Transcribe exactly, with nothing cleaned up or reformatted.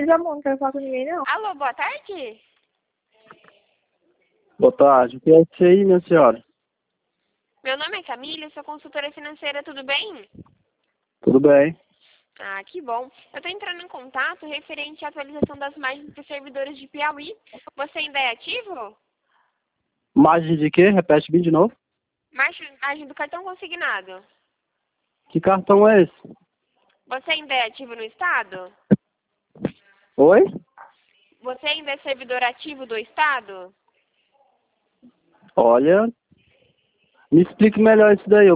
eles, amor, não quero falar com ninguém, não. Alô, boa tarde? Boa tarde. O que é isso aí, minha senhora? Meu nome é Camila, sou consultora financeira, tudo bem? Tudo bem? Ah, que bom. Eu estou entrando em contato referente à atualização das margens dos servidores de Piauí. Você ainda é ativo? Margem de quê? Repete bem de novo. Margem margem do cartão consignado. Que cartão é esse? Você ainda é ativo no Estado? Oi? Você ainda é servidor ativo do Estado? Olha, me explique melhor isso daí.